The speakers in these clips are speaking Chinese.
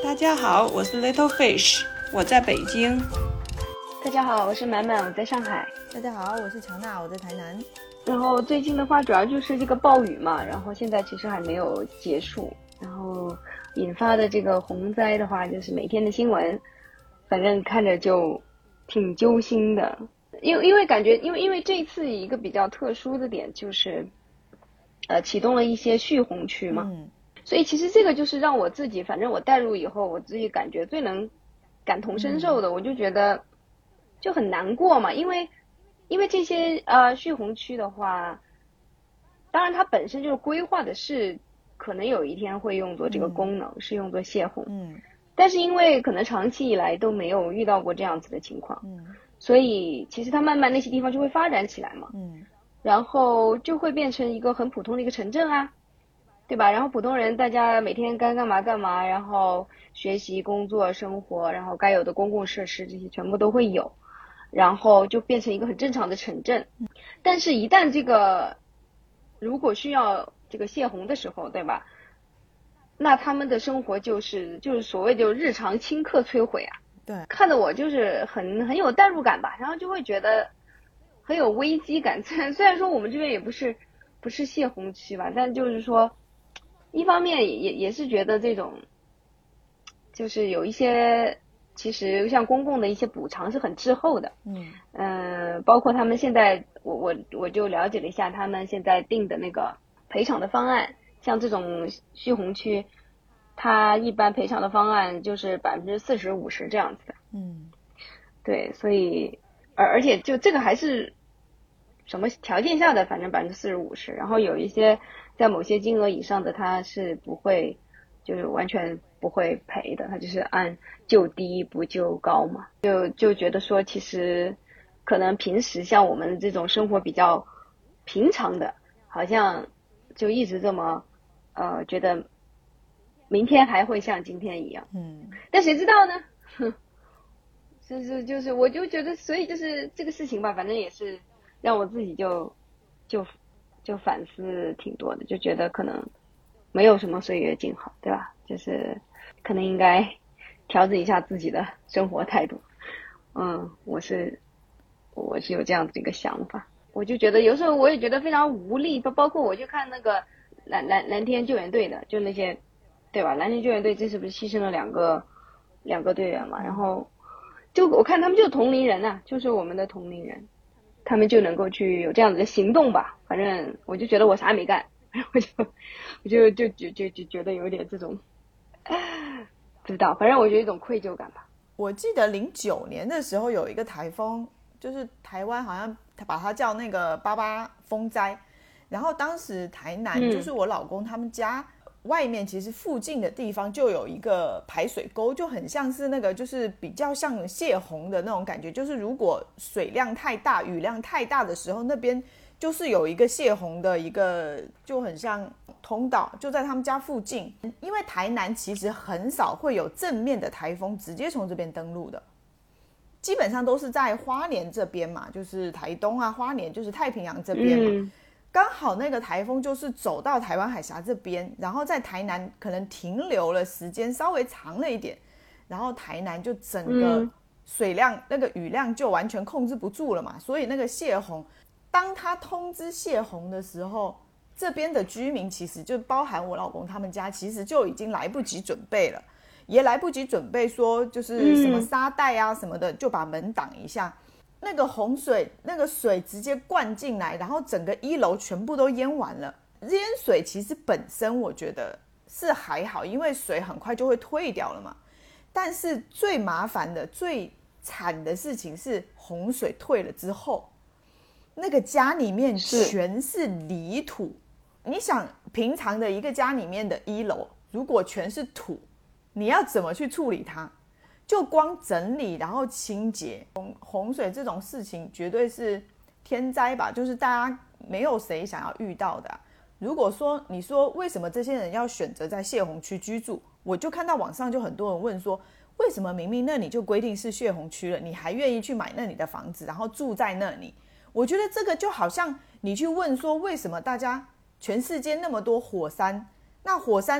大家好，我是 Little Fish， 我在北京。 大家好，我是满满，我在上海。 大家好，我是乔娜，我在台南。 然后最近的话，主要就是这个暴雨嘛，然后现在其实还没有结束，然后引发的这个洪灾的话，就是每天的新闻，反正看着就挺揪心的。因为感觉，因为这一次一个比较特殊的点就是，启动了一些蓄洪区嘛，所以其实这个就是让我自己，反正我带入以后，我自己感觉最能感同身受的，我就觉得就很难过嘛，因为这些蓄洪区的话，当然它本身就是规划的是可能有一天会用作这个功能，是用作泄洪，但是因为可能长期以来都没有遇到过这样子的情况，所以其实它慢慢那些地方就会发展起来嘛，然后就会变成一个很普通的一个城镇啊，对吧？然后普通人大家每天该干嘛干嘛，然后学习、工作、生活，然后该有的公共设施这些全部都会有，然后就变成一个很正常的城镇。但是一旦这个如果需要这个泄洪的时候，对吧？那他们的生活就是所谓的日常顷刻摧毁啊。 对， 看得我就是很有代入感吧，然后就会觉得很有危机感。虽然说我们这边也不是泄洪区吧，但就是说一方面也是觉得这种就是有一些其实像公共的一些补偿是很滞后的，包括他们现在我就了解了一下他们现在定的那个赔偿的方案，像这种蓄洪区它一般赔偿的方案就是40%、50%这样子的，对，所以而且就这个还是什么条件下的，反正40%、50%，然后有一些在某些金额以上的，它是不会，就是完全不会赔的，它就是按就低不就高嘛，就觉得说其实可能平时像我们这种生活比较平常的，好像就一直这么觉得明天还会像今天一样，但谁知道呢？就是我就觉得，所以就是这个事情吧，反正也是让我自己就反思挺多的，就觉得可能没有什么岁月静好，对吧？就是可能应该调整一下自己的生活态度。我是有这样子一个想法，我就觉得有时候我也觉得非常无力，包括我去看那个蓝天救援队的，就那些，对吧？蓝天救援队这是不是牺牲了两个队员嘛？然后就我看他们就是同龄人啊，就是我们的同龄人，他们就能够去有这样子的行动吧。反正我就觉得我啥也没干，我就觉得有点这种不知道，反正我觉得一种愧疚感吧。 我记得09年的时候有一个台风，就是台湾好像把它叫那个88风灾，然后当时台南就是我老公他们家外面其实附近的地方就有一个排水沟，就很像是那个就是比较像泄洪的那种感觉，就是如果水量太大雨量太大的时候，那边就是有一个泄洪的一个就很像通道，就在他们家附近。因为台南其实很少会有正面的台风直接从这边登陆的，基本上都是在花莲这边嘛，就是台东啊，花莲就是太平洋这边嘛，刚好那个台风就是走到台湾海峡这边，然后在台南可能停留了时间稍微长了一点，然后台南就整个水量那个雨量就完全控制不住了嘛，所以那个泄洪，当他通知泄洪的时候，这边的居民其实就包含我老公他们家，其实就已经来不及准备了，也来不及准备说就是什么沙袋啊什么的，就把门挡一下。那个洪水，那个水直接灌进来，然后整个1楼全部都淹完了。淹水其实本身我觉得是还好，因为水很快就会退掉了嘛。但是最麻烦的、最惨的事情是洪水退了之后，那个家里面全是泥土。你想，平常的一个家里面的1楼，如果全是土，你要怎么去处理它？就光整理然后清洁，洪水这种事情绝对是天灾吧，就是大家没有谁想要遇到的如果说你说为什么这些人要选择在泄洪区居住，我就看到网上就很多人问说，为什么明明那里就规定是泄洪区了，你还愿意去买那里的房子然后住在那里？我觉得这个就好像你去问说，为什么大家全世界那么多火山，那火山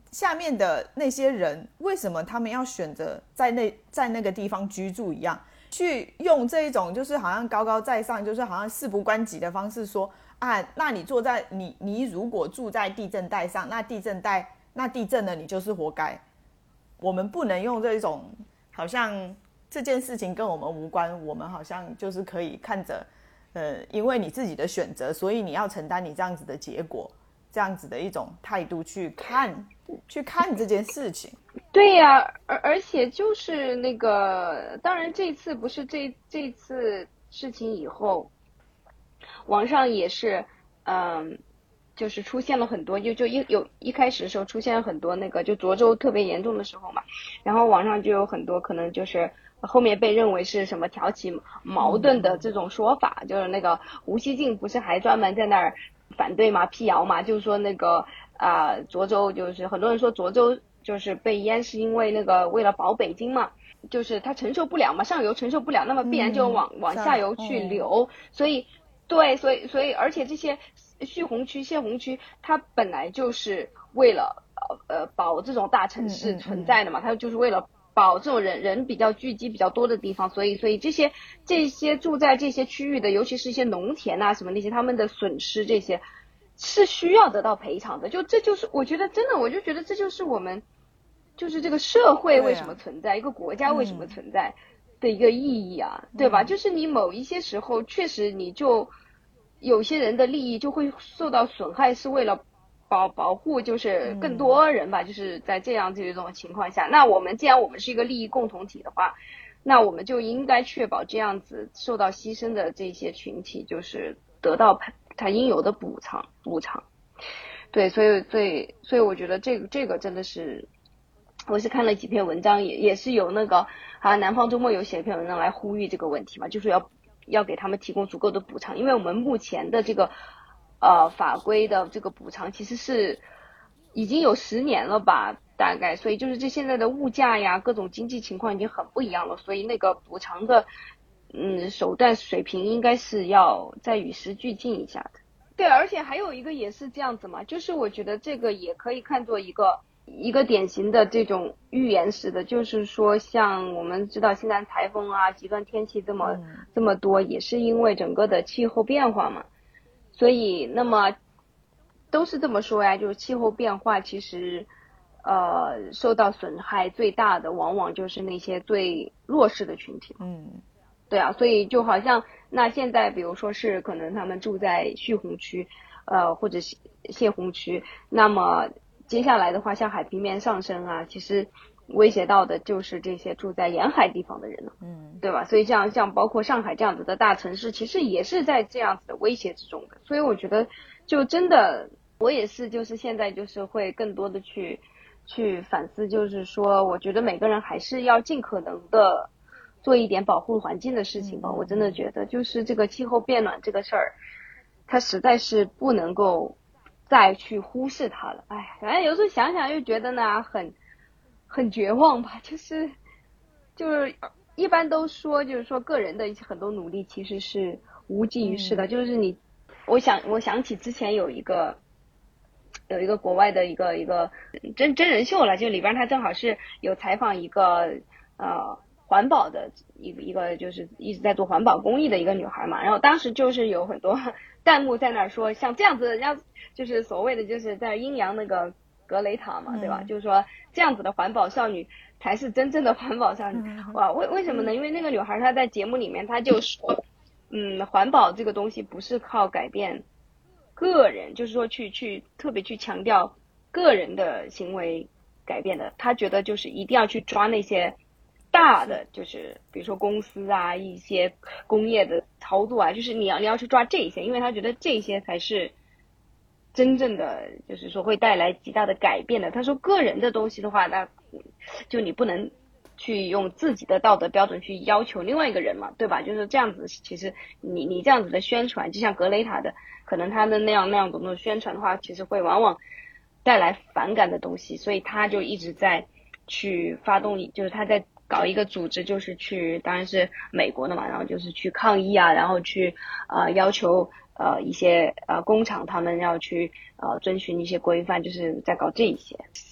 下面的那些人为什么他们要选择在那个地方居住一样，去用这一种就是好像高高在上，就是好像事不关己的方式说啊，那你如果住在地震带上，那地震了你就是活该。我们不能用这种好像这件事情跟我们无关，我们好像就是可以看着因为你自己的选择，所以你要承担你这样子的结果，这样子的一种态度去看这件事情。 对呀，而且就是那个，当然这次不是这次事情以后，网上也是就是出现了很多，一开始的时候出现了很多那个，就涿州特别严重的时候嘛，然后网上就有很多可能就是后面被认为是什么挑起矛盾的这种说法，就是那个吴锡进不是还专门在那儿反对嘛、辟谣嘛，就是说那个涿州就是很多人说涿州就是被淹是因为那个为了保北京嘛，就是它承受不了嘛，上游承受不了，那么必然就往下游去流，所以而且这些蓄洪区、泄洪区，它本来就是为了保这种大城市存在的嘛，它就是为了保这种人比较聚集比较多的地方，所以这些住在这些区域的，尤其是一些农田啊什么那些，他们的损失这些是需要得到赔偿的。这就是我觉得真的，我就觉得这就是我们就是这个社会为什么存在，一个国家为什么存在的一个意义啊，对吧？就是你某一些时候确实你就有些人的利益就会受到损害，是为了保护就是更多人吧，就是在这种情况下，那既然我们是一个利益共同体的话，那我们就应该确保这样子受到牺牲的这些群体就是得到他应有的补偿。对，所以我觉得这个真的是，我是看了几篇文章，也是有那个南方周末有写一篇文章来呼吁这个问题嘛，就是要给他们提供足够的补偿，因为我们目前的这个法规的这个补偿其实是已经有10年了吧，大概，所以就是这现在的物价呀，各种经济情况已经很不一样了，所以那个补偿的手段水平应该是要再与时俱进一下的。对，而且还有一个也是这样子嘛，就是我觉得这个也可以看作一个典型的这种预言式的，就是说像我们知道现在台风啊、极端天气这么多，也是因为整个的气候变化嘛。所以那么都是这么说呀，就是气候变化其实受到损害最大的往往就是那些最弱势的群体。对啊，所以就好像那现在比如说是可能他们住在蓄洪区或者泄洪区，那么接下来的话像海平面上升啊，其实威胁到的就是这些住在沿海地方的人了，对吧？所以像包括上海这样子的大城市，其实也是在这样子的威胁之中的。所以我觉得就真的我也是就是现在就是会更多的去反思，就是说我觉得每个人还是要尽可能的做一点保护环境的事情吧。我真的觉得就是这个气候变暖这个事儿，它实在是不能够再去忽视它了。反正有时候想想又觉得呢很绝望吧，就是一般都说就是说个人的一些很多努力其实是无济于事的。就是我想起之前有一个国外的一个真人秀了，就里边他正好是有采访一个环保的一个就是一直在做环保公益的一个女孩嘛，然后当时就是有很多弹幕在那儿说，像这样子人家就是所谓的就是在阴阳那个格雷塔嘛，对吧？就是说这样子的环保少女才是真正的环保少女。哇，为什么呢？因为那个女孩她在节目里面她就说，环保这个东西不是靠改变个人，就是说去特别去强调个人的行为改变的，她觉得就是一定要去抓那些大的，就是比如说公司啊，一些工业的操作啊，就是你要去抓这些，因为他觉得这些才是真正的就是说会带来极大的改变的。他说个人的东西的话，那就你不能去用自己的道德标准去要求另外一个人嘛，对吧？就是这样子，其实你这样子的宣传，就像格雷塔的，可能他的那样种的宣传的话，其实会往往带来反感的东西，所以他就一直在去发动，就是他在搞一个组织，就是当然是美国的嘛，然后就是去抗议啊，然后去要求一些工厂他们要去遵循一些规范，就是在搞这一些。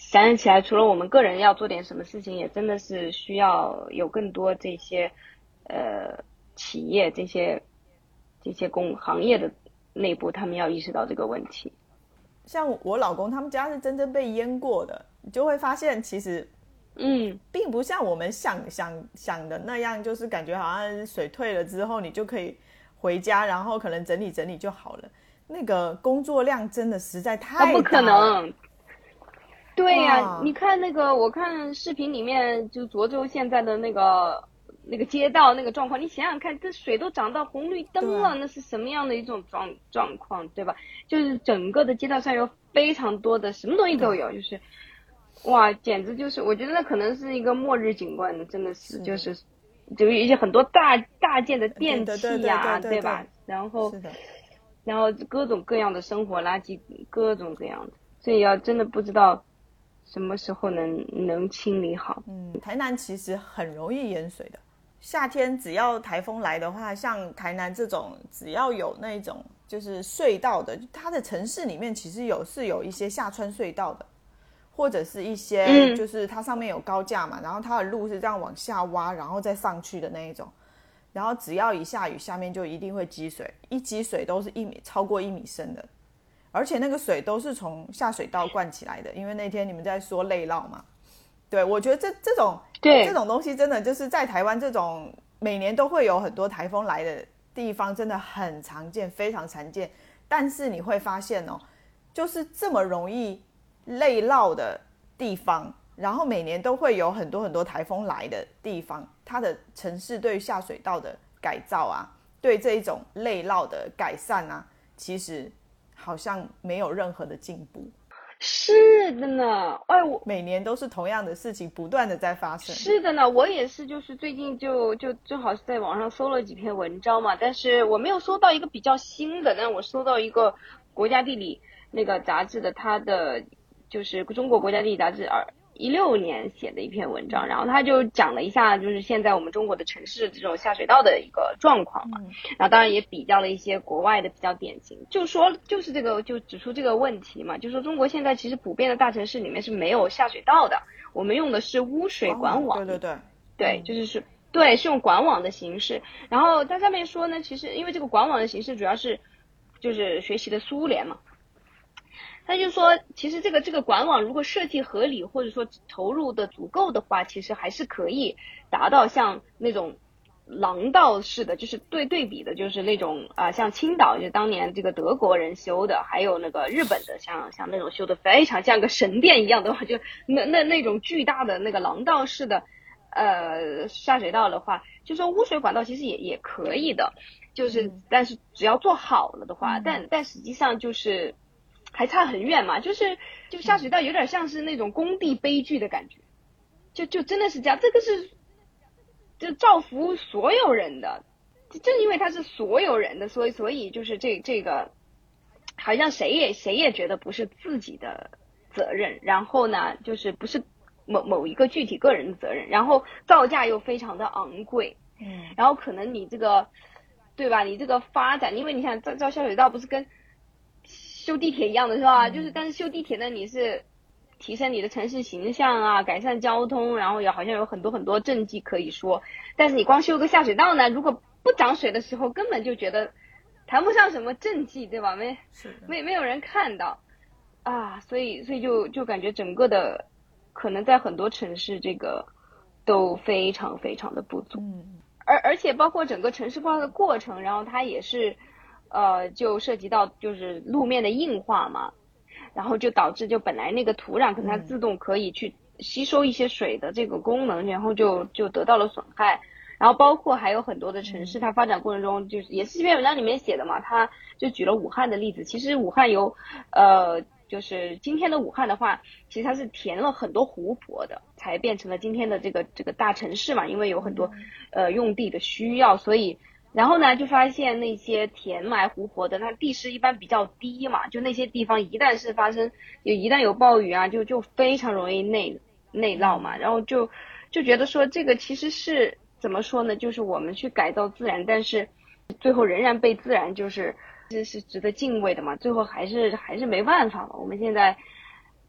想象起来，除了我们个人要做点什么事情，也真的是需要有更多这些企业这些行业的内部，他们要意识到这个问题。 像我老公他们家是真正被淹过的，你就会发现其实并不像我们想的那样，就是感觉好像水退了之后你就可以回家，然后可能整理整理就好了。那个工作量真的实在太大了。 不可能。对呀，你看那个，我看视频里面就涿州现在的那个街道那个状况，你想想看，这水都涨到红绿灯了，那是什么样的一种状况，对吧？就是整个的街道上有非常多的什么东西都有，就是哇，简直就是我觉得那可能是一个末日景观，真的是就是一些很多大件的电器呀，对吧？然后各种各样的生活垃圾，各种各样的，所以要真的不知道什么时候能清理好。 台南其实很容易淹水的，夏天只要台风来的话，像台南这种只要有那种就是隧道的，它的城市里面其实有一些下穿隧道的，或者是一些就是它上面有高架嘛，然后它的路是这样往下挖，然后再上去的那一种。然后只要一下雨，下面就一定会积水，一积水都是超过1米深的，而且那个水都是从下水道灌起来的。因为那天你们在说内涝嘛，对，我觉得这种东西真的就是在台湾这种每年都会有很多台风来的地方，真的很常见，非常常见。但是你会发现哦，就是这么容易内涝的地方，然后每年都会有很多很多台风来的地方，它的城市对于下水道的改造啊，对这一种内涝的改善啊，其实好像没有任何的进步。 是的呢，我每年都是同样的事情不断的在发生。 是的呢，我也是，就是最近就正好是在网上搜了几篇文章嘛，但是我没有搜到一个比较新的，但是我搜到一个国家地理那个杂志的，它的就是中国国家地理杂志2016年写的一篇文章，然后他就讲了一下就是现在我们中国的城市这种下水道的一个状况嘛，然后当然也比较了一些国外的比较典型，就指出这个问题嘛，就说中国现在其实普遍的大城市里面是没有下水道的，我们用的是污水管网。对，是用管网的形式。然后他上面说呢，其实因为这个管网的形式主要是就是学习的苏联嘛。他就说其实这个管网如果设计合理，或者说投入的足够的话，其实还是可以达到像那种廊道式的，就是对比的，就是那种像青岛就当年这个德国人修的，还有那个日本的像那种修的非常像个神殿一样的话，就那种巨大的那个廊道式的下水道的话，就说污水管道其实也可以的，就是但是只要做好了的话，但实际上就是还差很远嘛，就下水道有点像是那种工地悲剧的感觉，就真的是这样，这个是就造福所有人的，正因为它是所有人的，所以就是这个好像谁也觉得不是自己的责任，然后呢就是不是某一个具体个人的责任，然后造价又非常的昂贵，然后可能你这个对吧，你这个发展，因为你想造下水道不是跟修地铁一样的是吧？就是但是修地铁呢，你是提升你的城市形象啊，改善交通，然后也好像有很多政绩可以说。但是你光修个下水道呢，如果不涨水的时候，根本就觉得谈不上什么政绩，对吧？没有人看到啊，所以就感觉整个的可能在很多城市这个都非常非常的不足。而且包括整个城市化的过程，然后它也是就涉及到就是路面的硬化嘛，然后就导致就本来那个土壤可能它自动可以去吸收一些水的这个功能，然后就得到了损害。然后包括还有很多的城市它发展过程中，就是也是这篇文章里面写的嘛，他就举了武汉的例子。其实武汉有就是今天的武汉的话，其实它是填了很多湖泊的，才变成了今天的这个大城市嘛，因为有很多用地的需要，所以然后呢就发现那些填埋湖泊的，它地势一般比较低嘛，就那些地方一旦是发生一旦有暴雨啊，就非常容易内涝嘛，然后就觉得说这个其实是怎么说呢，就是我们去改造自然，但是最后仍然被自然这是值得敬畏的嘛，最后还是没办法了。我们现在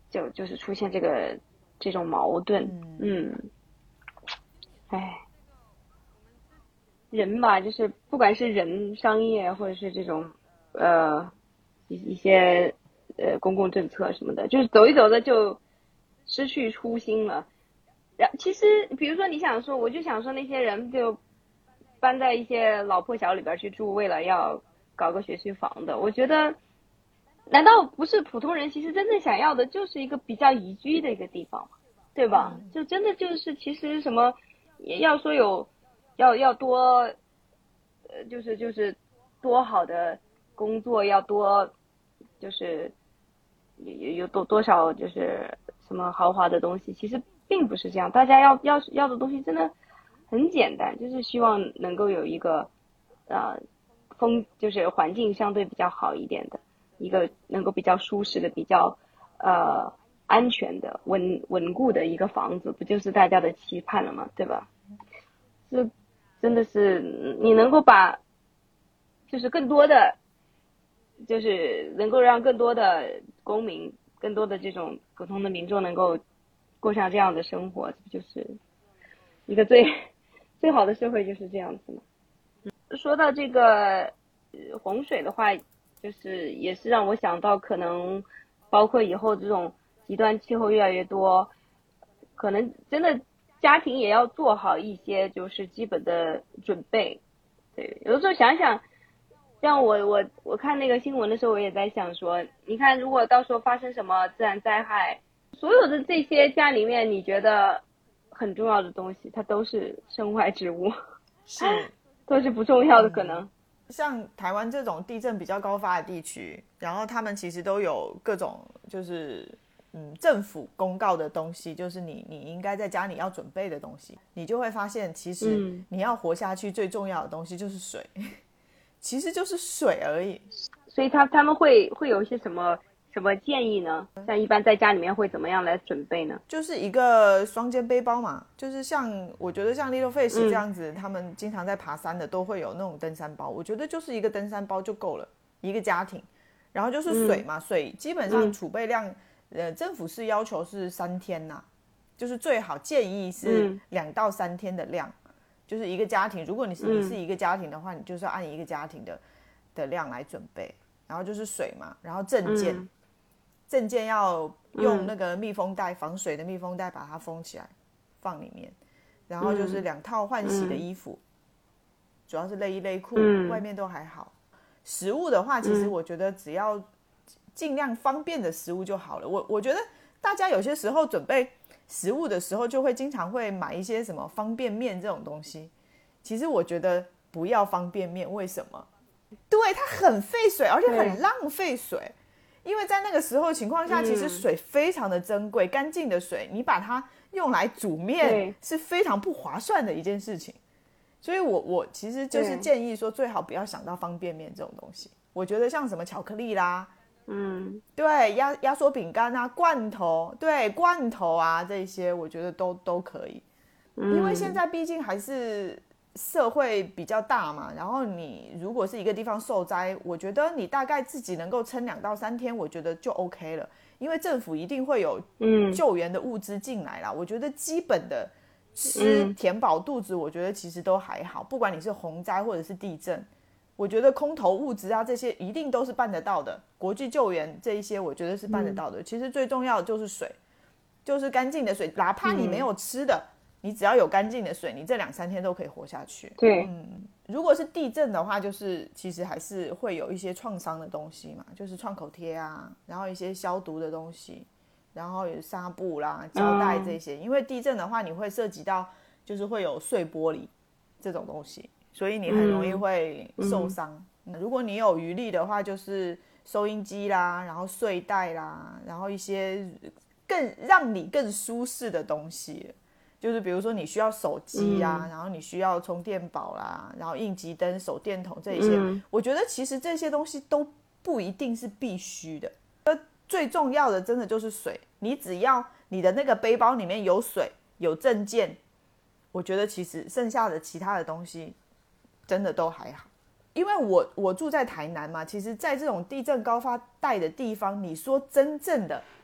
就是出现这种矛盾。人吧，就是不管是人、商业或者是这种一些公共政策什么的，就是走一走的就失去初心了。其实比如说我就想说那些人就搬在一些老破小里边去住，为了要搞个学区房的，我觉得难道不是普通人其实真正想要的就是一个比较宜居的一个地方吗？对吧？就真的就是其实什么要说要多就是多好的工作，要多就是有多少就是什么豪华的东西，其实并不是这样。大家要的东西真的很简单，就是希望能够有一个就是环境相对比较好一点的一个能够比较舒适的比较安全的稳固的一个房子，不就是大家的期盼了吗？对吧？这真的是你能够把就是更多的就是能够让更多的公民更多的这种普通的民众能够过上这样的生活，就是一个最好的社会就是这样子嘛。说到这个洪水的话，就是也是让我想到可能包括以后这种极端气候越来越多，可能真的家庭也要做好一些就是基本的准备。对，有的时候想想，像我看那个新闻的时候，我也在想说，你看如果到时候发生什么自然灾害，所有的这些家里面你觉得很重要的东西，它都是身外之物， 是都是不重要的可能。 像台湾这种地震比较高发的地区，然后他们其实都有各种就是政府公告的东西，就是你应该在家里要准备的东西，你就会发现其实你要活下去最重要的东西就是水，其实就是水而已。 所以他们会有一些什么建议呢？像一般在家里面会怎么样来准备呢？ 就是一个双肩背包嘛，就是我觉得像 Little Fish 这样子，他们经常在爬山的都会有那种登山包，我觉得就是一个登山包就够了，一个家庭。然后就是水嘛，水基本上储备量，政府是要求是3天呐，就是最好建议是2到3天的量，就是一个家庭，如果你是一个家庭的话，你就是要按一个家庭的量来准备。然后就是水嘛，然后证件要用那个密封袋，防水的密封袋把它封起来，放里面。然后就是2套换洗的衣服，主要是内衣内裤，外面都还好。食物的话，其实我觉得只要尽量方便的食物就好了。我觉得大家有些时候准备食物的时候，就会经常会买一些什么方便面这种东西。其实我觉得不要方便面，为什么？对，它很费水，而且很浪费水。因为在那个时候情况下，其实水非常的珍贵，干净的水，你把它用来煮面是非常不划算的一件事情。所以我其实就是建议说，最好不要想到方便面这种东西。我觉得像什么巧克力啦，对，压缩饼干啊，罐头啊，这些我觉得都可以。因为现在毕竟还是社会比较大嘛，然后你如果是一个地方受灾，我觉得你大概自己能够撑2到3天，我觉得就 OK 了。因为政府一定会有救援的物资进来啦。我觉得基本的吃填饱肚子，我觉得其实都还好。不管你是洪灾或者是地震，我觉得空投物资啊这些一定都是办得到的。国际救援这一些，我觉得是办得到的。其实最重要的就是水，就是干净的水，哪怕你没有吃的。你只要有干净的水，你这2、3天都可以活下去。 对， 如果是地震的话，就是其实还是会有一些创伤的东西嘛，就是创口贴啊，然后一些消毒的东西，然后有纱布啦、胶带这些。因为地震的话，你会涉及到就是会有碎玻璃这种东西，所以你很容易会受伤。如果你有余力的话，就是收音机啦，然后睡袋啦，然后一些让你更舒适的东西。就是比如说你需要手机啊，然后你需要充电宝啦，然后应急灯、手电筒这一些，我觉得其实这些东西都不一定是必须的。最重要的真的就是水，你只要你的那个背包里面有水、有证件，我觉得其实剩下的其他的东西真的都还好。因为我住在台南嘛，其实在这种地震高发带的地方，你说真正的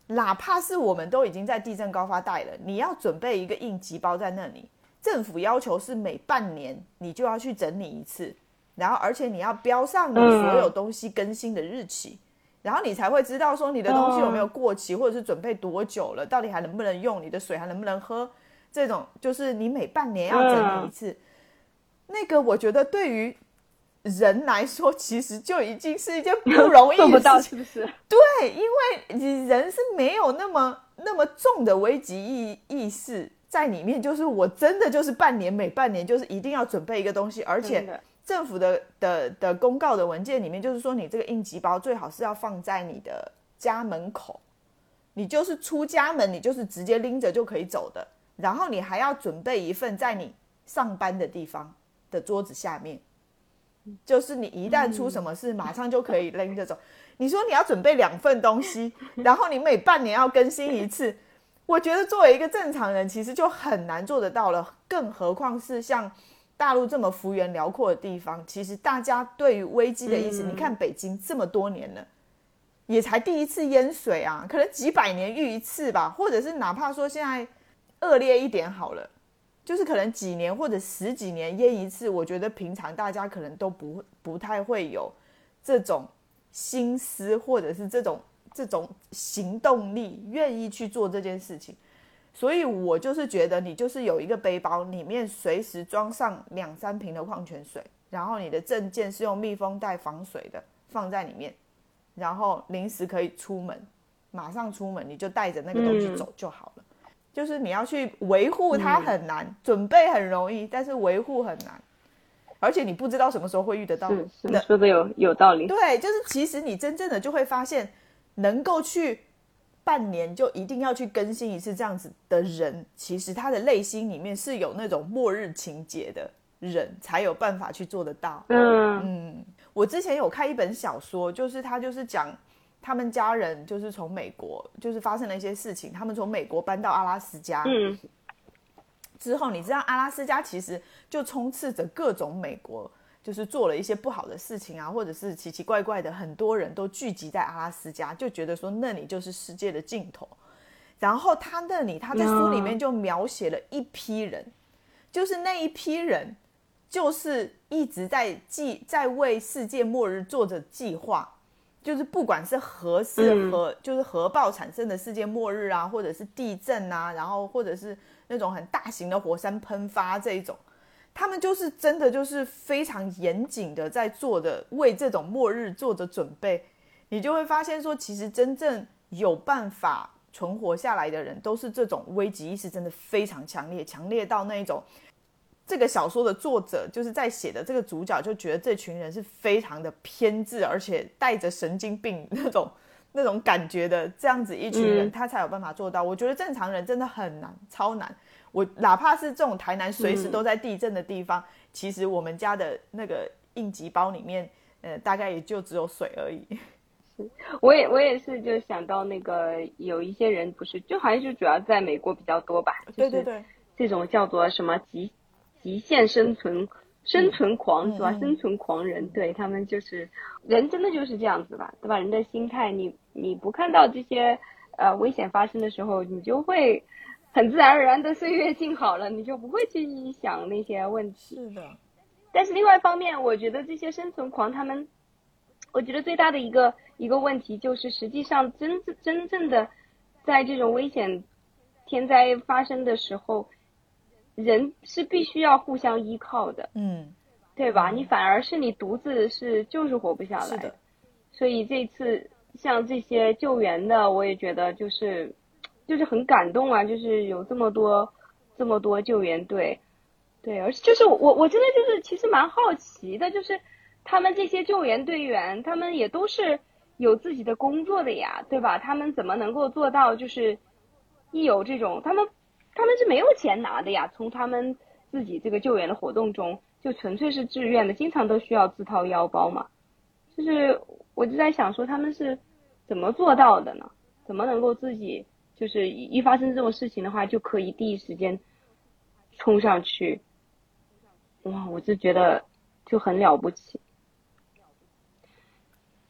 哪怕是我们都已经在地震高发带了，你要准备一个应急包在那里，政府要求是每半年你就要去整理一次，然后而且你要标上你所有东西更新的日期，然后你才会知道说你的东西有没有过期，或者是准备多久了，到底还能不能用，你的水还能不能喝，这种就是你每半年要整理一次。那个我觉得对于人来说其实就已经是一件不容易的事情，做不到是不是？ 对，因为人是没有那么重的危机意识在里面，就是我真的就是每半年就是一定要准备一个东西，而且政府的公告的文件里面就是说，你这个应急包最好是要放在你的家门口，你就是出家门你就是直接拎着就可以走的，然后你还要准备一份在你上班的地方的桌子下面，就是你一旦出什么事马上就可以拎着走。你说你要准备2份东西，然后你每半年要更新一次，我觉得作为一个正常人其实就很难做得到了，更何况是像大陆这么幅员辽阔的地方，其实大家对于危机的意识，你看北京这么多年了也才第一次淹水啊，可能几百年遇一次吧，或者是哪怕说现在恶劣一点好了，就是可能几年或者10几年淹一次，我觉得平常大家可能都不太会有这种心思，或者是这种行动力愿意去做这件事情。所以我就是觉得你就是有一个背包，里面随时装上2-3瓶的矿泉水，然后你的证件是用密封袋防水的放在里面，然后临时可以出门，马上出门你就带着那个东西走就好了。就是你要去维护它很难，准备很容易，但是维护很难，而且你不知道什么时候会遇得到。 是说的有道理。 对，就是其实你真正的就会发现，能够去半年就一定要去更新一次这样子的人，其实他的内心里面是有那种末日情节的人才有办法去做得到。我之前有看一本小说，就是他就是讲他们家人就是从美国就是发生了一些事情，他们从美国搬到阿拉斯加之后，你知道阿拉斯加其实就充斥着各种美国就是做了一些不好的事情啊，或者是奇奇怪怪的，很多人都聚集在阿拉斯加，就觉得说那里就是世界的尽头。然后他在书里面就描写了一批人，就是那一批人就是一直在为世界末日做着计划，就是不管是就是核爆产生的世界末日啊，或者是地震啊，然后或者是那种很大型的火山喷发这一种，他们就是真的就是非常严谨的在做的为这种末日做着准备。你就会发现说，其实真正有办法存活下来的人都是这种危机意识真的非常强烈，强烈到那一种这个小说的作者就是在写的这个主角就觉得这群人是非常的偏执，而且带着神经病那种感觉的这样子一群人，他才有办法做到。我觉得正常人真的很难，超难。我哪怕是这种台南随时都在地震的地方，其实我们家的那个应急包里面大概也就只有水而已。 我也是就想到那个有一些人不是就好像是主要在美国比较多吧， 对对对， 这种叫做什么极限生存狂是吧？生存狂人，对，他们就是人真的就是这样子吧，对吧？人的心态，你不看到这些危险发生的时候，你就会很自然而然的岁月静好了，你就不会去想那些问题。 是的。 但是另外一方面，我觉得这些生存狂他们，我觉得最大的一个问题就是，实际上真正的在这种危险天灾发生的时候，人是必须要互相依靠的，对吧？你反而是你独自就是活不下来。是的。所以这次像这些救援的，我也觉得就是很感动啊，就是有这么多救援队，对，而且就是我真的就是其实蛮好奇的，就是他们这些救援队员，他们也都是有自己的工作的呀，对吧？他们怎么能够做到就是一有这种他们是没有钱拿的呀，从他们自己这个救援的活动中就纯粹是自愿的，经常都需要自掏腰包嘛。就是我就在想说他们是怎么做到的呢？怎么能够自己就是一发生这种事情的话就可以第一时间冲上去？哇，我就觉得就很了不起。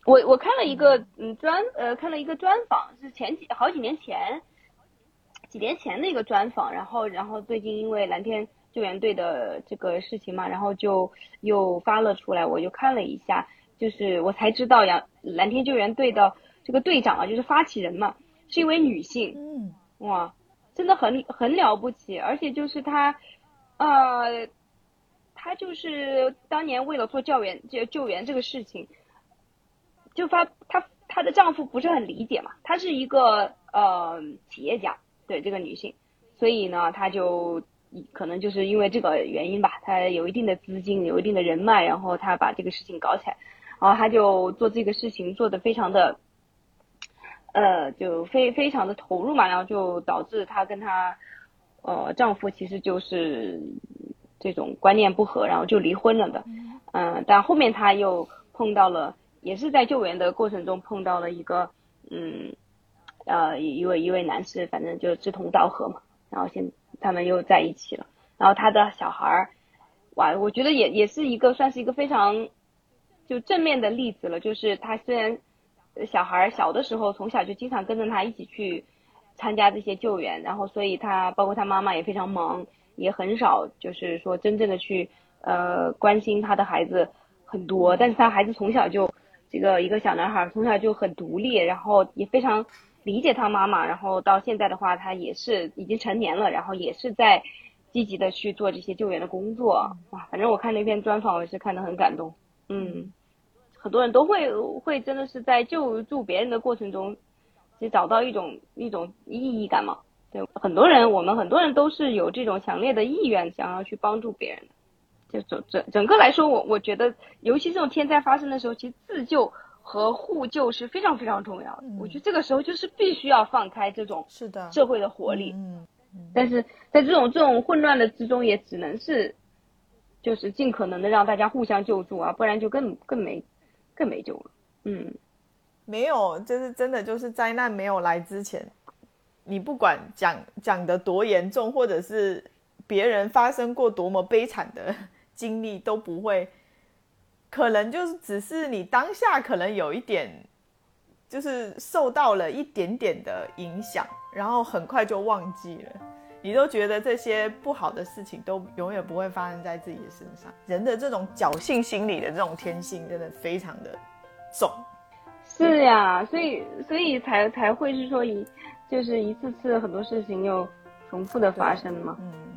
我看了一个看了一个专访，是好几年前的一个专访，然后最近因为蓝天救援队的这个事情嘛，然后就又发了出来，我就看了一下，就是我才知道蓝天救援队的这个队长啊，就是发起人嘛，是一位女性。哇，真的很了不起，而且就是她就是当年为了做救援这个事情，就她的丈夫不是很理解嘛，她是一个企业家，对，这个女性，所以呢，她就可能就是因为这个原因吧，她有一定的资金，有一定的人脉，然后她把这个事情搞起来，然后她就做这个事情做得非常的就非常的投入嘛，然后就导致她跟她丈夫其实就是这种观念不合，然后就离婚了的。但后面她又碰到了，也是在救援的过程中碰到了一个一位男士，反正就志同道合嘛，然后他们又在一起了，然后他的小孩哇，我觉得也是算是一个非常就正面的例子了，就是他虽然小孩小的时候从小就经常跟着他一起去参加这些救援，然后所以他包括他妈妈也非常忙，也很少就是说真正的去关心他的孩子很多，但是他孩子从小就这个一个小男孩从小就很独立，然后也非常理解他妈妈，然后到现在的话他也是已经成年了，然后也是在积极的去做这些救援的工作。哇，反正我看那篇专访我也是看得很感动。很多人都会真的是在救助别人的过程中其实找到一种意义感嘛。对，我们很多人都是有这种强烈的意愿想要去帮助别人的。就整个来说，我觉得尤其这种天灾发生的时候，其实自救和互救是非常非常重要的。我觉得这个时候就是必须要放开这种社会的活力。但是在这种混乱的之中，也只能是就是尽可能的让大家互相救助啊，不然就更没救了。 没有，就是真的就是灾难没有来之前，你不管讲得多严重，或者是别人发生过多么悲惨的经历，都不会，可能就是只是你当下可能有一点就是受到了一点点的影响，然后很快就忘记了，你都觉得这些不好的事情都永远不会发生在自己的身上。人的这种侥幸心理的这种天性真的非常的重。 是呀，所以才会是说就是一次次很多事情又重复的发生嘛。